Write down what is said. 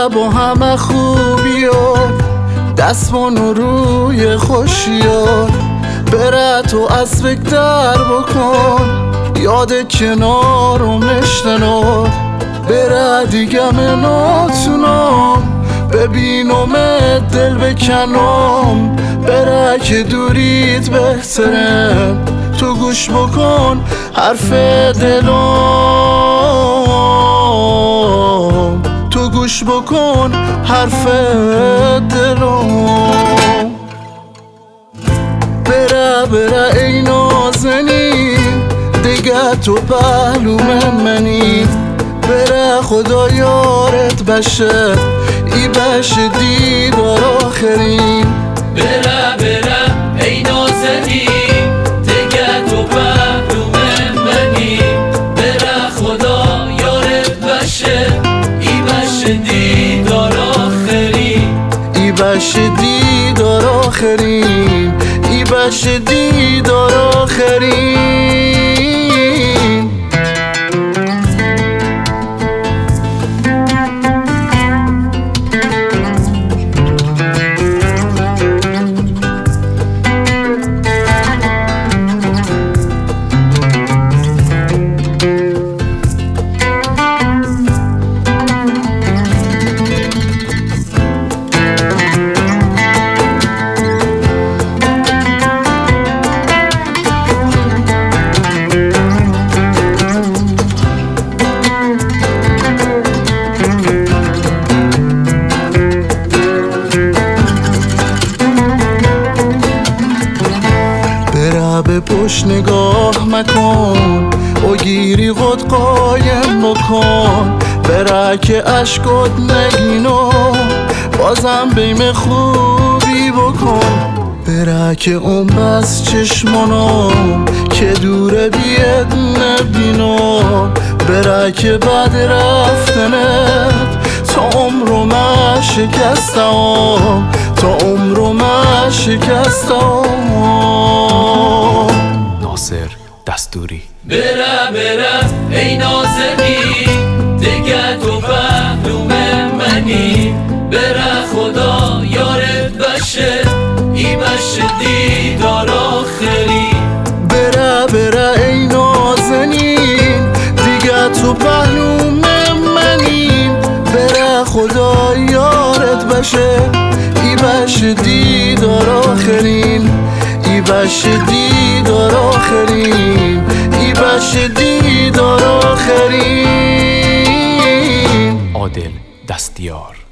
با همه خوبیات دستمون روی خوشیات بره تو از فکر در بکن یاد کنارم نشتنات بره دیگه من نتونم ببینم دل بکنم بره که دوریت بهتره تو گوش بکن حرف دلم تو گوش بکن حرف دلم بره ای نازنین دیگه تو پهلوم منی بره خدا یارت بشه ای بشه دیدار آخرین بره ای نازنین دیگه تو پهلوم منی بره خدا یارت بشه ای بشه دیدار آخرین ای بشه دیدار آخرین ای بشه دیدار آخرین به پشت نگاه مکن و گیری خود قایم بکن بره که عشقات نگینو بازم بیم خوبی بکن بره که اون بس چشمانم که دوره بیاد نبینم بره که بعد رفتنت تا عمرو من شکستم تا عمرو من شکستم ناصر دستوری بره ای نازنین دیگه تو پهلوم منی بره خدا یارت بشه ای بشه دیدار آخری بره ای نازنین دیگه تو پهلوم منی بره خدا یارت بشه ای بشه دیدار آخرین ای بشه دیدار آخرین ای بشه دیدار آخرین عادل دستیار